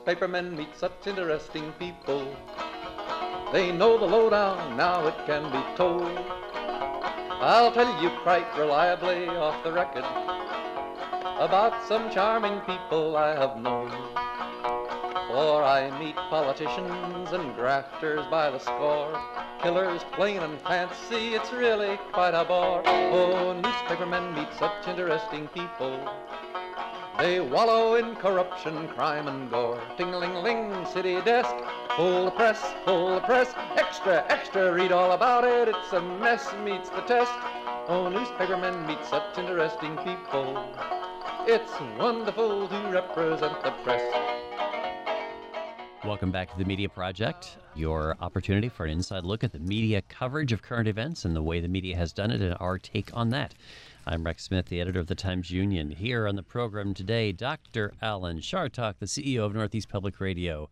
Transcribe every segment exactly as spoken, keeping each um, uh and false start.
newspapermen meet such interesting people. They know the lowdown, now it can be told. I'll tell you quite reliably off the record about some charming people I have known. For I meet politicians and grafters by the score, killers plain and fancy, it's really quite a bore. Oh, newspapermen meet such interesting people. They wallow in corruption, crime and gore. Ting-a-ling-ling, city desk, full the press, full the press. Extra, extra, read all about it, it's a mess, meets the test. Oh, newspapermen meet such interesting people. It's wonderful to represent the press. Welcome back to the Media Project, your opportunity for an inside look at the media coverage of current events and the way the media has done it and our take on that. I'm Rex Smith, the editor of the Times-Union. Here on the program today, Doctor Alan Chartock, the C E O of Northeast Public Radio.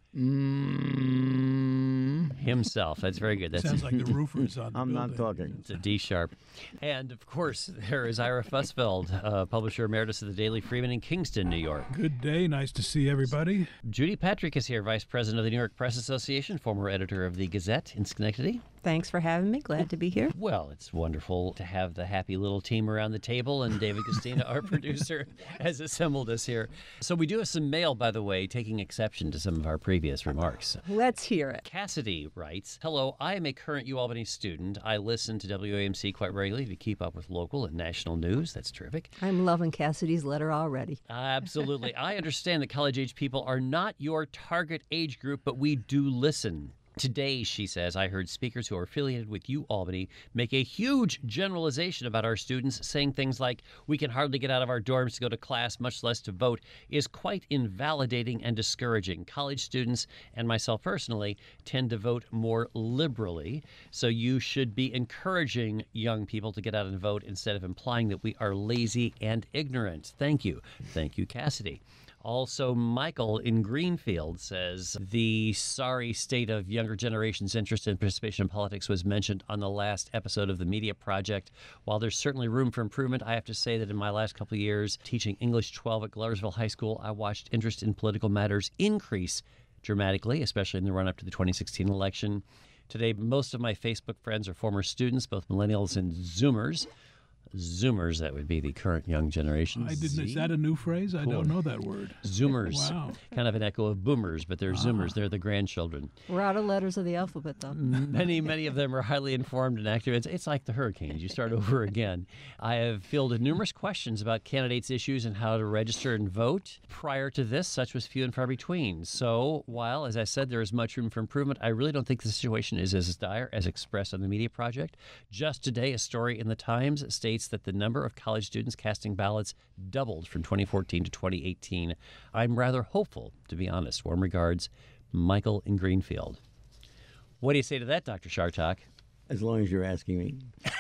Mm. Himself. That's very good. That sounds like the roofers on the I'm building. not talking. It's a D sharp. And, of course, there is Ira Fussfeld, uh, publisher emeritus of the Daily Freeman in Kingston, New York. Good day. Nice to see everybody. Judy Patrick is here, vice president of the New York Press Association, former editor of the Gazette in Schenectady. Thanks for having me. Glad to be here. Well, it's wonderful to have the happy little team around the table, and David Castina, our producer, has assembled us here. So we do have some mail, by the way, taking exception to some of our previous remarks. Let's hear it. Cassidy writes, hello, I am a current UAlbany student. I listen to W A M C quite regularly to keep up with local and national news. That's terrific. I'm loving Cassidy's letter already. Absolutely. I understand that college-age people are not your target age group, but we do listen. Today, she says, I heard speakers who are affiliated with UAlbany make a huge generalization about our students, saying things like, we can hardly get out of our dorms to go to class, much less to vote, is quite invalidating and discouraging. College students, and myself personally, tend to vote more liberally, so you should be encouraging young people to get out and vote instead of implying that we are lazy and ignorant. Thank you. Thank you, Cassidy. Also, Michael in Greenfield says the sorry state of younger generation's interest and participation in politics was mentioned on the last episode of the Media Project. While there's certainly room for improvement, I have to say that in my last couple of years teaching English twelve at Gloversville High School, I watched interest in political matters increase dramatically, especially in the run-up to the twenty sixteen election. Today, most of my Facebook friends are former students, both millennials and Zoomers. Zoomers, that would be the current young generation. I didn't. Z. Is that a new phrase? I Cool. don't know that word. Zoomers. Wow. Kind of an echo of boomers, but they're Ah. Zoomers. They're the grandchildren. We're out of letters of the alphabet, though. Many, many of them are highly informed and active. It's, it's like the hurricanes. You start over again. I have fielded numerous questions about candidates' issues and how to register and vote. Prior to this, such was few and far between. So while, as I said, there is much room for improvement, I really don't think the situation is as dire as expressed on the Media Project. Just today, a story in the Times states that the number of college students casting ballots doubled from twenty fourteen to twenty eighteen. I'm rather hopeful, to be honest. Warm regards, Michael in Greenfield. What do you say to that, Doctor Chartock? As long as you're asking me.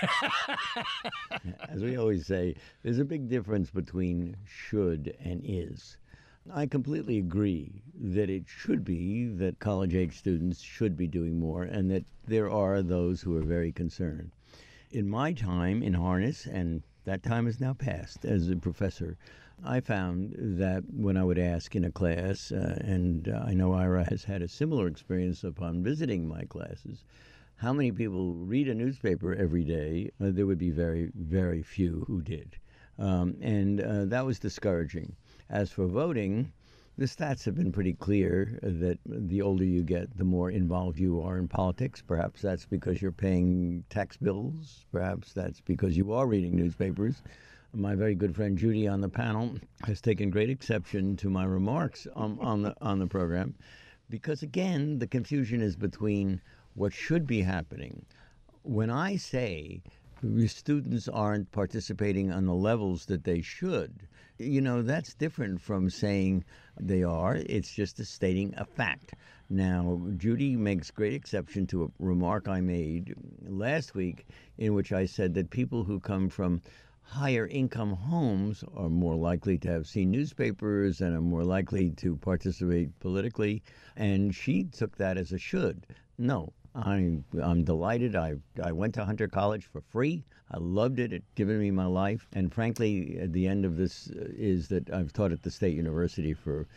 As we always say, there's a big difference between should and is. I completely agree that it should be that college-age students should be doing more and that there are those who are very concerned. In my time in harness, and that time is now past as a professor, I found that when I would ask in a class, uh, and uh, I know Ira has had a similar experience upon visiting my classes, how many people read a newspaper every day, uh, there would be very, very few who did. Um, and uh, that was discouraging. As for voting, the stats have been pretty clear that the older you get, the more involved you are in politics. Perhaps that's because you're paying tax bills. Perhaps that's because you are reading newspapers. My very good friend Judy on the panel has taken great exception to my remarks on, on the on the program, because again, the confusion is between what should be happening. When I say students aren't participating on the levels that they should, you know, that's different from saying they are. It's just a stating a fact. Now, Judy makes great exception to a remark I made last week in which I said that people who come from higher income homes are more likely to have seen newspapers and are more likely to participate politically. And she took that as a should. No, I'm, I'm delighted. I, I went to Hunter College for free. I loved it. It's given me my life. And frankly, at the end of this uh, is that I've taught at the State University for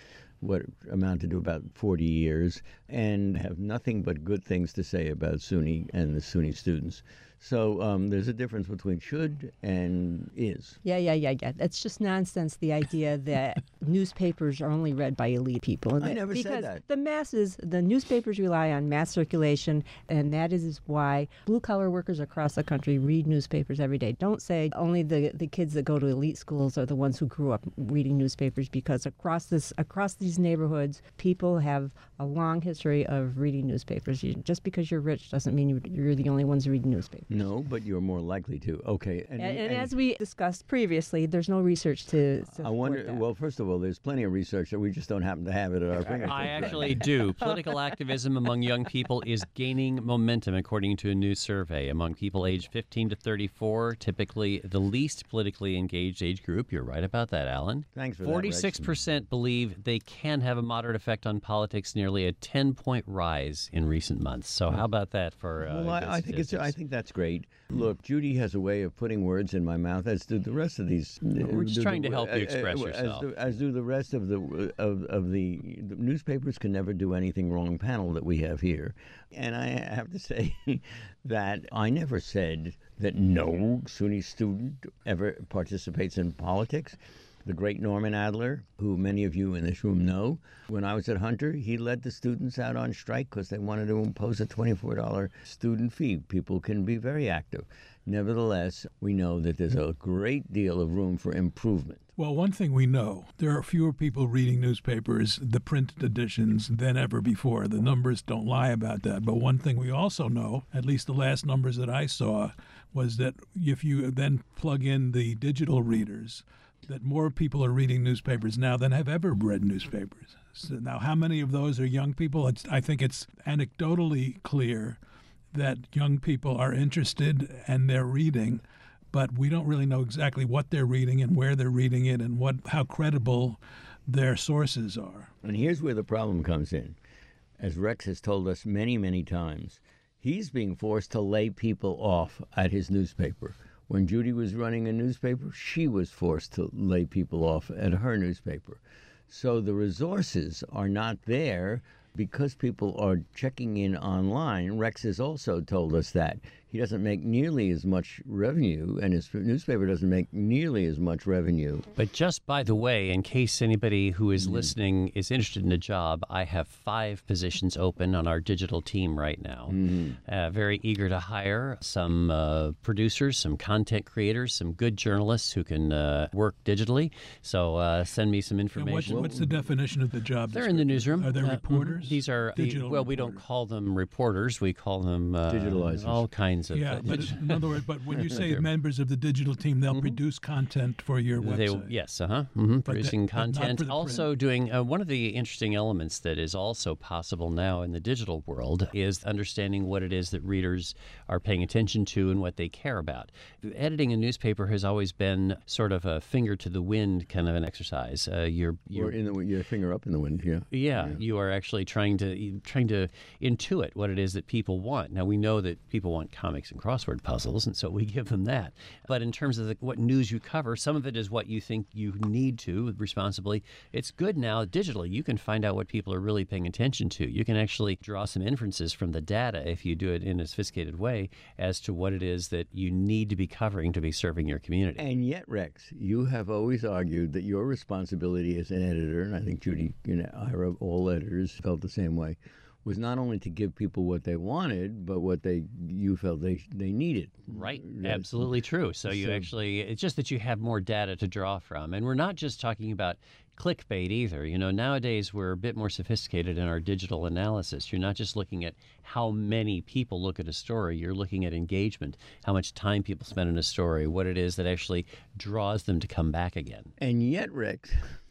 what amounted to about forty years, and have nothing but good things to say about SUNY and the SUNY students. So um, there's a difference between should and is. Yeah, yeah, yeah, yeah. That's just nonsense, the idea that newspapers are only read by elite people. And I that- never said because that. the masses, the newspapers rely on mass circulation, and that is why blue-collar workers across the country read newspapers every day. Don't say only the, the kids that go to elite schools are the ones who grew up reading newspapers, because across this across these neighborhoods, people have a long history of reading newspapers. You, just because you're rich doesn't mean you- you're the only ones reading newspapers. No, but you're more likely to. Okay. And, and as we discussed previously, there's no research to support I wonder, that. well, first of all, there's plenty of research that we just don't happen to have it at our fingertips. I right actually do. Political activism among young people is gaining momentum, according to a new survey. Among people aged fifteen to thirty-four, typically the least politically engaged age group. You're right about that, Alan. Thanks for that, Rex. forty-six percent believe they can have a moderate effect on politics, nearly a ten-point rise in recent months. So how about that for uh, Well, I, good I think it's. I statistics? think that's great. Look, Judy has a way of putting words in my mouth, as do the rest of these. We're just the- trying to the- help you uh, express uh, yourself. As do, as do the rest of the of of the, the newspapers can never do anything wrong panel that we have here, and I have to say that I never said that no SUNY student ever participates in politics. The great Norman Adler, who many of you in this room know, when I was at Hunter, he led the students out on strike because they wanted to impose a twenty-four dollars student fee. People can be very active. Nevertheless, we know that there's a great deal of room for improvement. Well, one thing we know, there are fewer people reading newspapers, the print editions, than ever before. The numbers don't lie about that. But one thing we also know, at least the last numbers that I saw, was that if you then plug in the digital readers, that more people are reading newspapers now than have ever read newspapers. So now, how many of those are young people? It's, I think it's anecdotally clear that young people are interested and they're reading, but we don't really know exactly what they're reading and where they're reading it and what how credible their sources are. And here's where the problem comes in. As Rex has told us many, many times, he's being forced to lay people off at his newspaper. When Judy was running a newspaper, she was forced to lay people off at her newspaper. So the resources are not there because people are checking in online. Rex has also told us that. He doesn't make nearly as much revenue, and his newspaper doesn't make nearly as much revenue. But just by the way, in case anybody who is listening is interested in a job, I have five positions open on our digital team right now. Uh, very eager to hire some uh, producers, some content creators, some good journalists who can uh, work digitally. So uh, send me some And what's, information. what's the definition of the job? They're in the description? newsroom. Are they Uh, mhm. reporters? These are, uh, Digital well, we don't reporters. call them reporters. We call them uh, Digitalizers. all kinds of Yeah, uh, but in other words, but when you say members of the digital team, they'll produce content for your They, website. yes, uh-huh. hmm But Producing that- but not content. for the Also doing, uh, one of the interesting elements that is also possible now in the digital world is understanding what it is that readers are paying attention to and what they care about. Editing a newspaper has always been sort of a finger to the wind kind of an exercise. Uh, you're, you're Or in the, your finger up in the wind, yeah. Yeah, you are actually trying to trying to intuit what it is that people want. Now we know that people want comics and crossword puzzles, and so we give them that. But in terms of the, what news you cover, some of it is what you think you need to responsibly. It's good now digitally. You can find out what people are really paying attention to. You can actually draw some inferences from the data if you do it in a sophisticated way as to what it is that you need to be covering to be serving your community. And yet, Rex, you have always argued that your responsibility as an editor, and I think Judy, you know, Ira, all editors felt the same way, was not only to give people what they wanted, but what they you felt they they needed. Right. Yes. Absolutely true. So you So- actually, it's just that you have more data to draw from. And we're not just talking about clickbait either. You know, nowadays we're a bit more sophisticated in our digital analysis. You're not just looking at how many people look at a story. You're looking at engagement, how much time people spend in a story, what it is that actually draws them to come back again. And yet, Rex,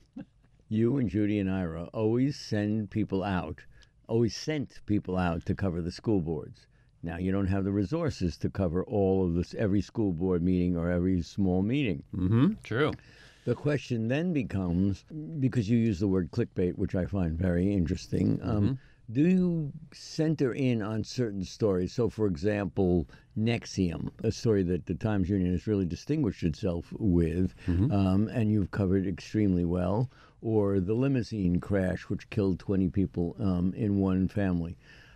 you and Judy and Ira always send people out, always sent people out to cover the school boards. Now, you don't have the resources to cover all of this, every school board meeting or every small meeting. Mm-hmm. True. The question then becomes, because you use the word clickbait, which I find very interesting, um, do you center in on certain stories? So, for example, Nexium, a story that the Times Union has really distinguished itself with, um, and you've covered extremely well. or the limousine crash, which killed twenty people um, in one family.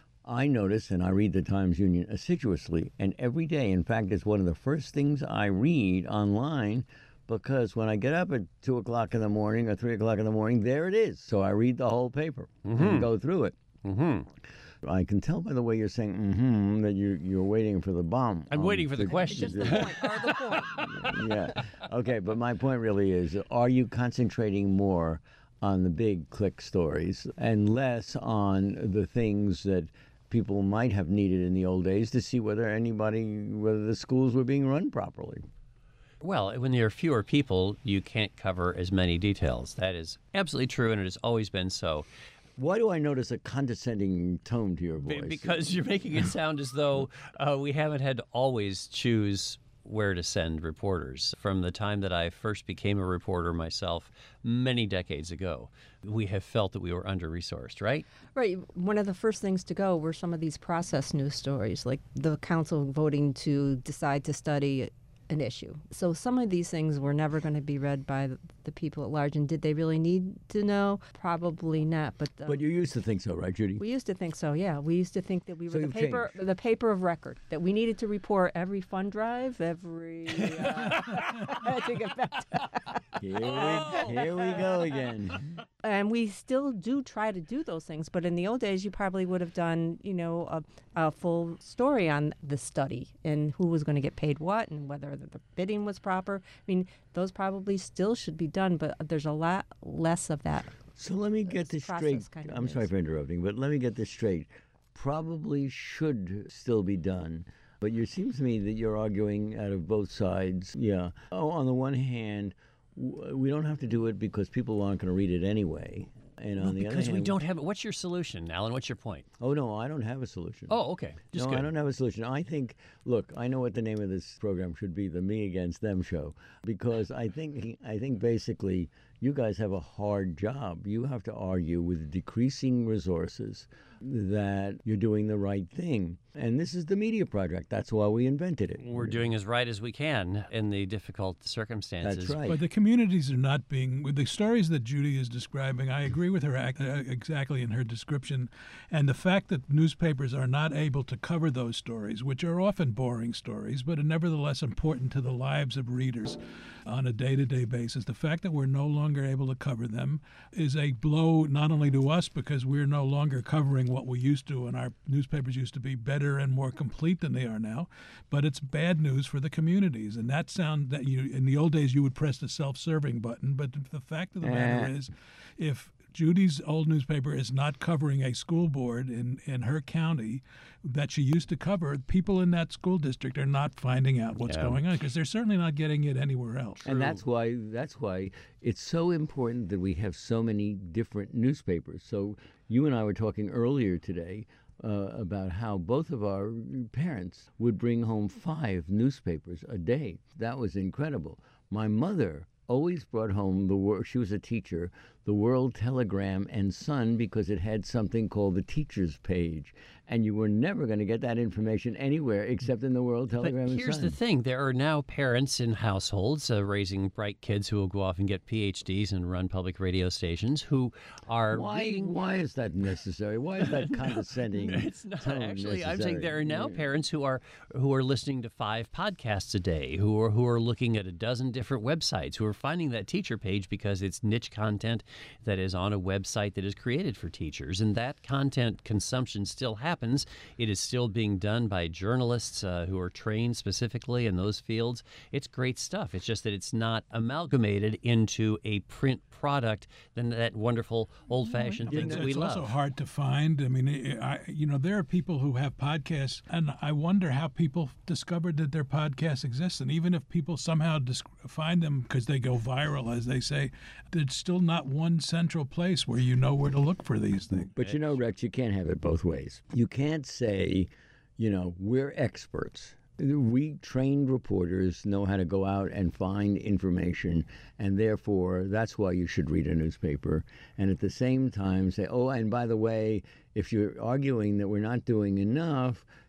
I notice, and I read the Times-Union assiduously, and every day, in fact, it's one of the first things I read online, because when I get up at two o'clock in the morning or three o'clock in the morning, there it is. So I read the whole paper Mm-hmm. and go through it. Mm-hmm. I can tell by the way you're saying mm-hmm that you, you're waiting for the bomb. I'm um, waiting for the to- question. Just the point, or the point. yeah. Okay, but my point really is, are you concentrating more on the big click stories and less on the things that people might have needed in the old days to see whether anybody, whether the schools were being run properly? Well, when there are fewer people, you can't cover as many details. That is absolutely true, and it has always been so. Why do I notice a condescending tone to your B- voice? Because you're making it sound as though uh, we haven't had to always choose where to send reporters. From the time that I first became a reporter myself many decades ago, we have felt that we were under-resourced, right? Right. One of the first things to go were some of these process news stories, like the council voting to decide to study an issue. So some of these things were never going to be read by the, the people at large. And did they really need to know? Probably not. But um, But you used to think so, right, Judy? we used to think so. Yeah, we used to think that we were So the you've paper, changed. the paper of record. That we needed to report every fund drive, every. Uh, I had to get back to Here we, here we go again. and we still do try to do those things, but in the old days you probably would have done, you know, a, a full story on the study and who was going to get paid what and whether the, the bidding was proper. I mean, those probably still should be done, but there's a lot less of that. So let me get this process straight. kind of I'm sorry is. for interrupting, but let me get this straight. Probably should still be done. But it seems to me that you're arguing out of both sides. Yeah. Oh, on the one hand, w- we don't have to do it because people aren't going to read it anyway. And on the other Because we hand, don't have it. What's your solution, Alan? What's your point? Oh no, I don't have a solution. Oh, okay. Just no, good. I don't have a solution. I think, look, I know what the name of this program should be, the Me Against Them show, because I think, I think basically you guys have a hard job. You have to argue with decreasing resources that you're doing the right thing. And this is the Media Project. That's why we invented it. We're doing as right as we can in the difficult circumstances. That's right. But the communities are not being, with the stories that Judy is describing, I agree with her ac- uh, exactly in her description. And the fact that newspapers are not able to cover those stories, which are often boring stories, but are nevertheless important to the lives of readers on a day-to-day basis, the fact that we're no longer able to cover them is a blow not only to us because we're no longer covering what we used to, and our newspapers used to be better and more complete than they are now, but it's bad news for the communities. And that sound that you in the old days you would press the self-serving button, but the fact of the matter Eh. is, if Judy's old newspaper is not covering a school board in, in her county that she used to cover, people in that school district are not finding out what's Yeah. going on because they're certainly not getting it anywhere else. And that's why that's why it's so important that we have so many different newspapers. So you and I were talking earlier today uh, about how both of our parents would bring home five newspapers a day. That was incredible. My mother always brought home the world. She was a teacher, the World Telegram and Sun, because it had something called the teacher's page, and you were never going to get that information anywhere except in the World But Telegram and here's Sun. the thing. There are now parents in households uh, raising bright kids who will go off and get P H Ds and run public radio stations who are Why? reading. Why is that necessary? Why is that condescending? It's not tone actually. I'm saying necessary? there are now Yeah. parents who are who are listening to five podcasts a day, who are who are looking at a dozen different websites, who are finding that teacher page because it's niche content that is on a website that is created for teachers, and that content consumption still happens. It is still being done by journalists uh, who are trained specifically in those fields. It's great stuff. It's just that it's not amalgamated into a print product than that wonderful old-fashioned thing It's, that we it's love. also hard to find. I mean, I, I- you know, there are people who have podcasts, and I wonder how people discovered that their podcasts exist. And even if people somehow dis- find them because they go viral, as they say, there's still not one central place where you know where to look for these things. But you know, Rex, you can't have it both ways. You can't say, you know, we're experts. We trained reporters know how to go out and find information, and therefore that's why you should read a newspaper. And at the same time say, oh, and by the way, if you're arguing that we're not doing enough,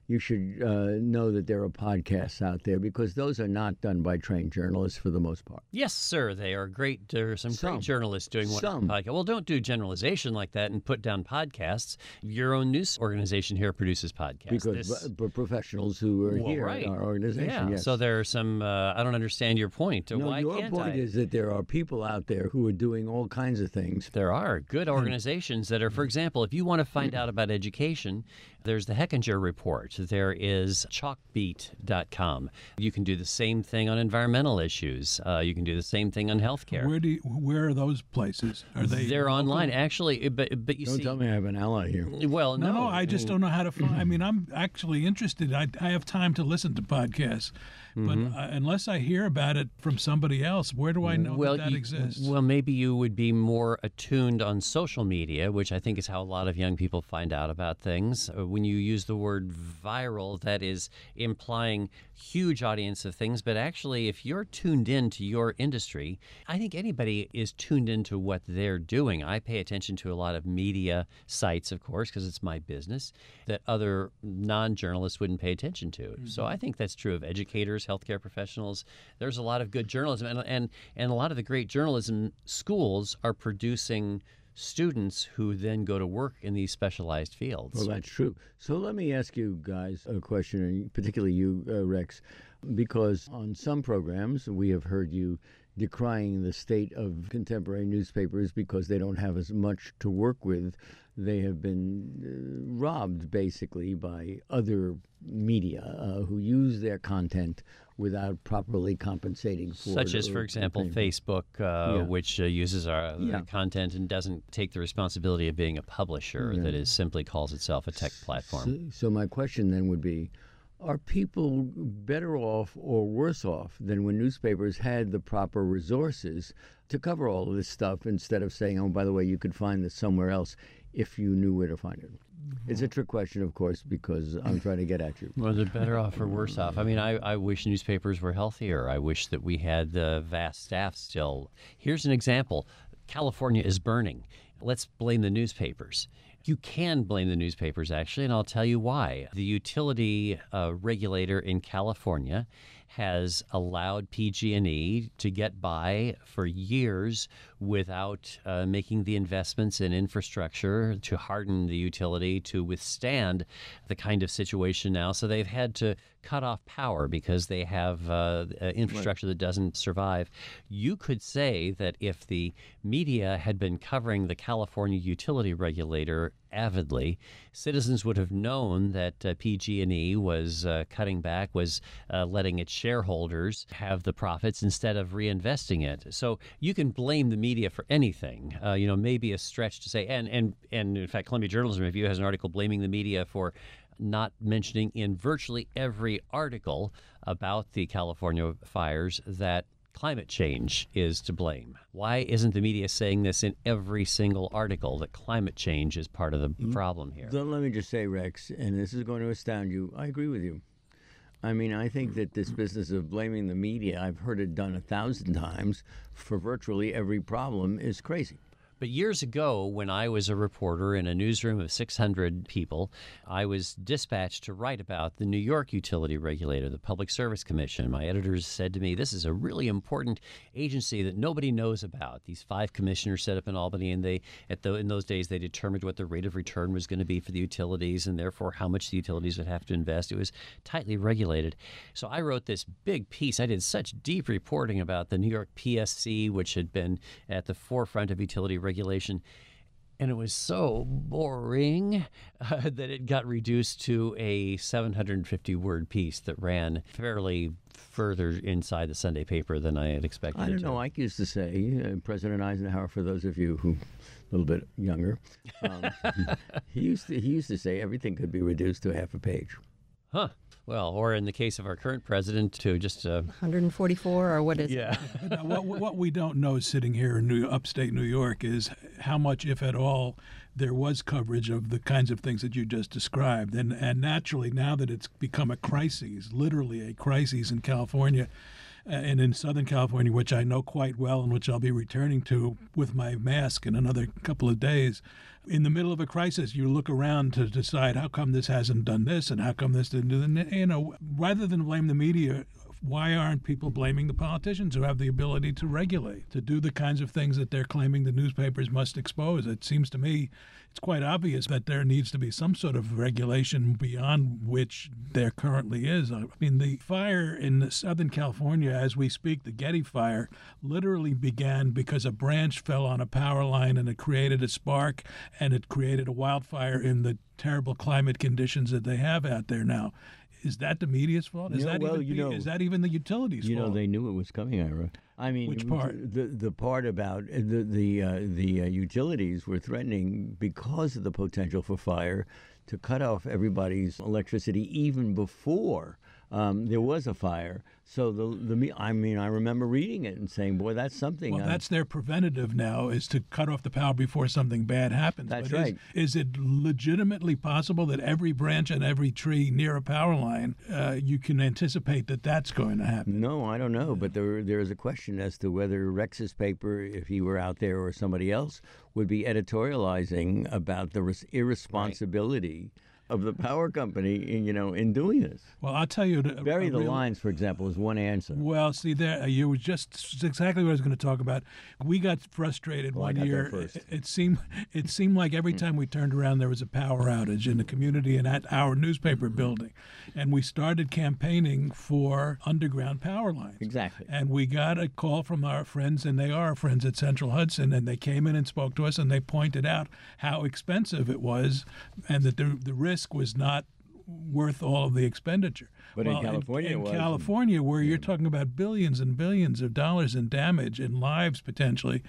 you should uh, know that there are podcasts out there, because those are not done by trained journalists for the most part. Yes, sir. They are great. There are some, Some. great journalists doing one Some. podcast. Well, don't do generalization like that and put down podcasts. Your own news organization here produces podcasts. Because This- b- b- professionals who are Well, here right. at our organization, yeah. yes. So there are some. Uh, I don't understand your point. no, Why your can't point I? is that there are people out there who are doing all kinds of things. There are good Hmm. organizations that are, for example, if you want to find out about education, there's the Hechinger Report. There is chalkbeat dot com. You can do the same thing on environmental issues. Uh, you can do the same thing on healthcare. Where do you, where are those places? Are they? They're local? online, actually. But but you Don't see, tell me I have an ally here. well, No, no, no, I just don't know how to find. I mean, I'm actually interested. I, I have time to listen to podcasts, but uh, unless I hear about it from somebody else, where do I know well, that that you- exists? Well, maybe you would be more attuned on social media, which I think is how a lot of young people find out about things. Uh, When you use the word viral, that is implying huge audience of things. But actually, if you're tuned in to your industry, I think anybody is tuned into what they're doing. I pay attention to a lot of media sites, of course, because it's my business, that other non-journalists wouldn't pay attention to. So I think that's true of educators, healthcare professionals. There's a lot of good journalism, and and, and a lot of the great journalism schools are producing students who then go to work in these specialized fields. Well, that's true. So let me ask you guys a question, and particularly you, uh, Rex, because on some programs we have heard you decrying the state of contemporary newspapers because they don't have as much to work with. They have been uh, robbed, basically, by other media uh, who use their content without properly compensating for Such it as, or- for or example, paying. Facebook, uh, Yeah. which uh, uses our uh, Yeah. content and doesn't take the responsibility of being a publisher, Yeah. that is simply calls itself a tech platform. So, so my question then would be, are people better off or worse off than when newspapers had the proper resources to cover all of this stuff, instead of saying, oh, by the way, you could find this somewhere else if you knew where to find it? It's a trick question, of course, because I'm trying to get at you. Well, they're better off or worse off. I mean, I, I wish newspapers were healthier. I wish that we had the vast staff still. Here's an example. California is burning. Let's blame the newspapers. You can blame the newspapers, actually, and I'll tell you why. The utility uh, regulator in California has allowed P G and E to get by for years without uh, making the investments in infrastructure to harden the utility to withstand the kind of situation now. So they've had to cut off power because they have uh, uh, infrastructure that doesn't survive. You could say that if the media had been covering the California utility regulator avidly, citizens would have known that uh, P G and E was uh, cutting back, was uh, letting its shareholders have the profits instead of reinvesting it. So you can blame the media for anything. Uh, you know, maybe a stretch to say, and and and in fact, Columbia Journalism Review has an article blaming the media for not mentioning in virtually every article about the California fires that climate change is to blame. Why isn't the media saying this in every single article, that climate change is part of the problem here? So let me just say, Rex, and this is going to astound you, I agree with you. I mean, I think that this business of blaming the media, I've heard it done a thousand times for virtually every problem, is crazy. But years ago, when I was a reporter in a newsroom of six hundred people, I was dispatched to write about the New York utility regulator, the Public Service Commission. My editors said to me, this is a really important agency that nobody knows about. These five commissioners set up in Albany, and they, at the, in those days, they determined what the rate of return was going to be for the utilities, and therefore how much the utilities would have to invest. It was tightly regulated. So I wrote this big piece. I did such deep reporting about the New York P S C, which had been at the forefront of utility regulation, and it was so boring uh, that it got reduced to a seven hundred fifty word piece that ran fairly further inside the Sunday paper than I had expected. I it don't to. know. I used to say, uh, President Eisenhower, for those of you who a little bit younger, um, he used to he used to say everything could be reduced to half a page. Huh. Well, or in the case of our current president, to just uh, one hundred forty-four, or what is yeah. Now, what, what we don't know sitting here in New, upstate New York is how much, if at all, there was coverage of the kinds of things that you just described. And, and naturally, now that it's become a crisis, literally a crisis in California, and in Southern California, which I know quite well and which I'll be returning to with my mask in another couple of days. In the middle of a crisis, you look around to decide how come this hasn't done this and how come this didn't do that. You know, rather than blame the media, why aren't people blaming the politicians who have the ability to regulate, to do the kinds of things that they're claiming the newspapers must expose? It seems to me it's quite obvious that there needs to be some sort of regulation beyond which there currently is. I mean, the fire in Southern California, as we speak, the Getty fire, literally began because a branch fell on a power line and it created a spark and it created a wildfire in the terrible climate conditions that they have out there now. Is that the media's fault? Is Yeah, that well, even you the- know- is that even the utilities' You fault? know, they knew it was coming, Ira. I mean, Which it was- part? The the part about uh, the the uh, the uh, utilities were threatening because of the potential for fire to cut off everybody's electricity even before um, there was a fire. So the the me- I mean, I remember reading it and saying, "Boy, that's something." Well, uh, that's their preventative now, is to cut off the power before something bad happens. That's But is- right. Is, it legitimately possible that every branch and every tree near a power line, uh, you can anticipate that that's going to happen? No, I don't know, but there there is a question as to whether Rex's paper, if he were out there or somebody else, would be editorializing about the res- irresponsibility of the power company, in, you know, in doing this. Well, I'll tell you. a- Bury a the real- lines, for example, is one answer. Well, see, there you were just it's exactly what I was going to talk about. We got frustrated Well, I one got there year. first. It, it seemed it seemed like every time we turned around, there was a power outage in the community and at our newspaper building, and we started campaigning for underground power lines. Exactly. And we got a call from our friends, and they are our friends at Central Hudson, and they came in and spoke to us, and they pointed out how expensive it was, and that the the risk was not worth all of the expenditure. But in Well, California it in, was, in and- California, where you're talking about billions and billions of dollars in damage and lives potentially,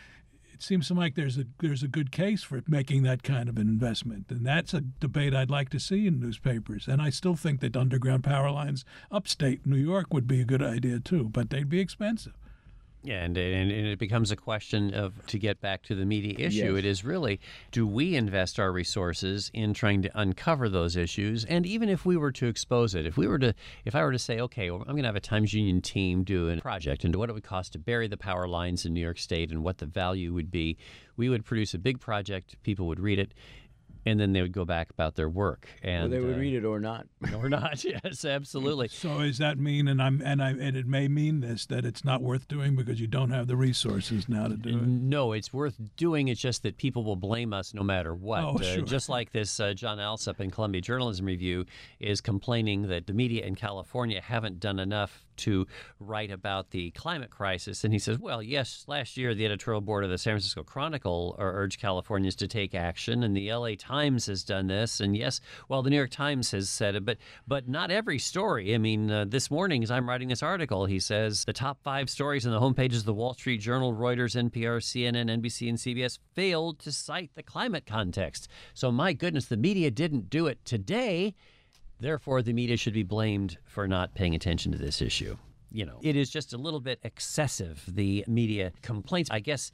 it seems to me like there's a there's a good case for making that kind of an investment, and that's a debate I'd like to see in newspapers. And I still think that underground power lines upstate New York would be a good idea too, but they'd be expensive. Yeah, and, and and it becomes a question of, to get back to the media issue, Yes. it is really, do we invest our resources in trying to uncover those issues? And even if we were to expose it, if we were to, if I were to say, okay, well, I'm going to have a Times Union team do a project into what it would cost to bury the power lines in New York State and what the value would be, we would produce a big project, people would read it, and then they would go back about their work. And Well, they would uh, read it or not. or not. Yes, absolutely. So does that mean, and I'm and I and it may mean this, that it's not worth doing because you don't have the resources now to do it? No, it's worth doing. It's just that people will blame us no matter what. Oh, Uh, sure. just like this, uh, John Alsop in Columbia Journalism Review is complaining that the media in California haven't done enough to write about the climate crisis. And he says, well, yes, last year the editorial board of the San Francisco Chronicle uh, urged Californians to take action, and the L A Times has done this. And yes, well, the New York Times has said it, but but not every story. I mean, uh, this morning as I'm writing this article, he says the top five stories on the homepages of the Wall Street Journal, Reuters, N P R, C N N, N B C, and C B S failed to cite the climate context. So my goodness, the media didn't do it today. Therefore, the media should be blamed for not paying attention to this issue. You know, it is just a little bit excessive, the media complaints. I guess.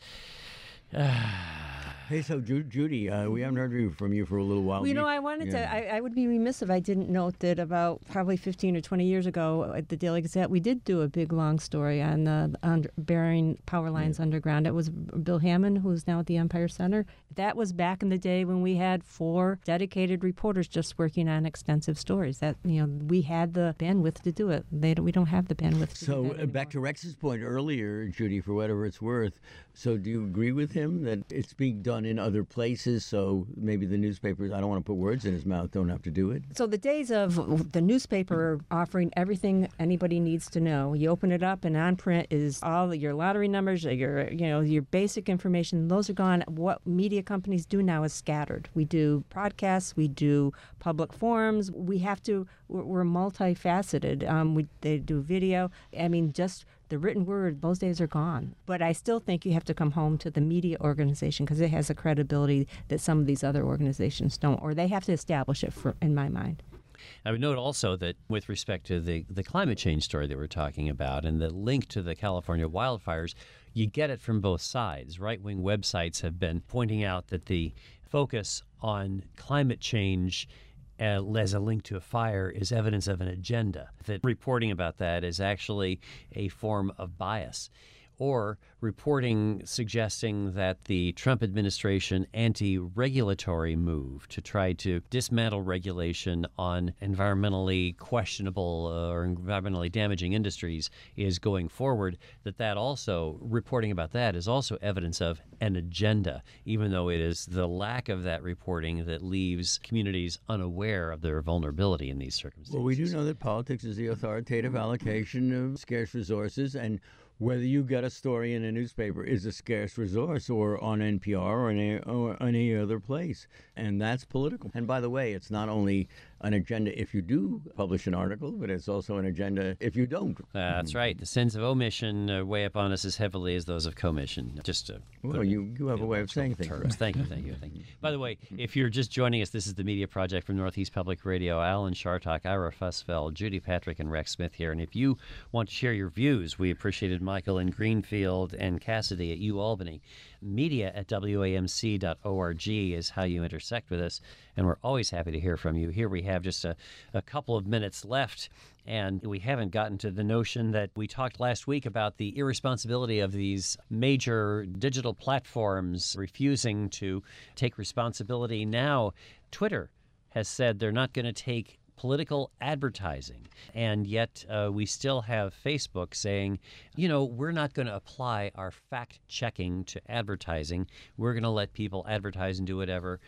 Hey, so Ju- Judy, uh, we haven't heard from you for a little while. Well, you know, I wanted yeah. to, I, I would be remiss if I didn't note that about probably fifteen or twenty years ago at the Daily Gazette, we did do a big, long story on the under, burying power lines underground. It was Bill Hammond, who's now at the Empire Center. That was back in the day when we had four dedicated reporters just working on extensive stories. That, you know, we had the bandwidth to do it. They don't, we don't have the bandwidth to So do that uh, back to Rex's point earlier, Judy, for whatever it's worth. So do you agree with him that it's being done in other places? So maybe the newspapers, I don't want to put words in his mouth, don't have to do it? So the days of the newspaper offering everything anybody needs to know, you open it up and on print is all your lottery numbers, your you know your basic information. Those are gone. What media companies do now is scattered. We do podcasts, we do public forums. We have to. We're, we're multifaceted. Um, we they do video. I mean, just the written word, those days are gone. But I still think you have to come home to the media organization because it has a credibility that some of these other organizations don't, or they have to establish it, for, in my mind. I would note also that with respect to the, the climate change story that we're talking about and the link to the California wildfires, you get it from both sides. Right-wing websites have been pointing out that the focus on climate change uh, as a link to a fire is evidence of an agenda, that reporting about that is actually a form of bias, or reporting suggesting that the Trump administration anti-regulatory move to try to dismantle regulation on environmentally questionable uh, or environmentally damaging industries is going forward, that that also, reporting about that is also evidence of an agenda, even though it is the lack of that reporting that leaves communities unaware of their vulnerability in these circumstances. Well, we do know that politics is the authoritative allocation of scarce resources, and whether you get a story in a newspaper is a scarce resource, or on N P R or any, or any other place. And that's political. And by the way, it's not only an agenda if you do publish an article, but it's also an agenda if you don't. Uh, that's right. The sins of omission uh, weigh upon us as heavily as those of commission. Just to well, you, you have a way of saying things. Right? Thank you, thank you, thank you. By the way, if you're just joining us, this is the Media Project from Northeast Public Radio. Alan Chartock, Ira Fussfeld, Judy Patrick, and Rex Smith here. And if you want to share your views, we appreciated Michael in Greenfield and Cassidy at UAlbany. Media at W A M C dot org is how you intersect with us, and we're always happy to hear from you. Here we have just a, a couple of minutes left, and we haven't gotten to the notion that we talked last week about the irresponsibility of these major digital platforms refusing to take responsibility. Now, Twitter has said they're not going to take political advertising, and yet uh, we still have Facebook saying, you know, we're not going to apply our fact-checking to advertising. We're going to let people advertise and do whatever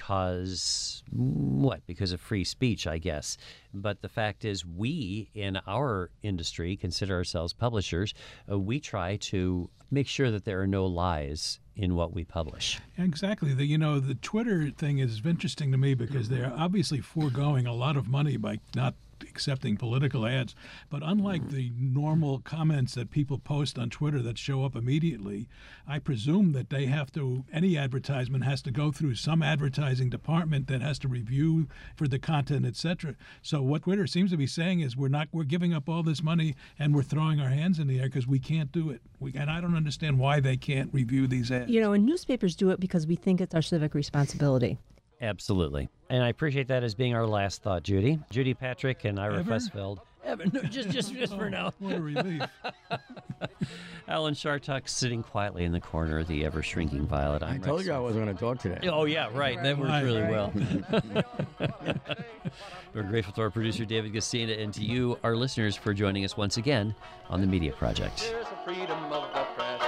because, what? Because of free speech, I guess. But the fact is, we in our industry consider ourselves publishers. Uh, we try to make sure that there are no lies in what we publish. Exactly. The, you know, the Twitter thing is interesting to me because they're obviously foregoing a lot of money by not accepting political ads. But unlike the normal comments that people post on Twitter that show up immediately, I presume that they have to, any advertisement has to go through some advertising department that has to review for the content, et cetera. So what Twitter seems to be saying is we're not, we're giving up all this money and we're throwing our hands in the air because we can't do it. We, and I don't understand why they can't review these ads. You know, and newspapers do it because we think it's our civic responsibility. Absolutely. And I appreciate that as being our last thought, Judy. Judy Patrick and Ira Ever? Fussfeld. Ever? No, just, just, just for now. What a relief. Alan Chartock sitting quietly in the corner of the ever-shrinking violet. I'm I told Rex you I wasn't going to talk today. Oh, yeah, right. That worked Right, really right. well. We're grateful to our producer, David Gassina, and to you, our listeners, for joining us once again on the Media Project. There's a freedom of the press.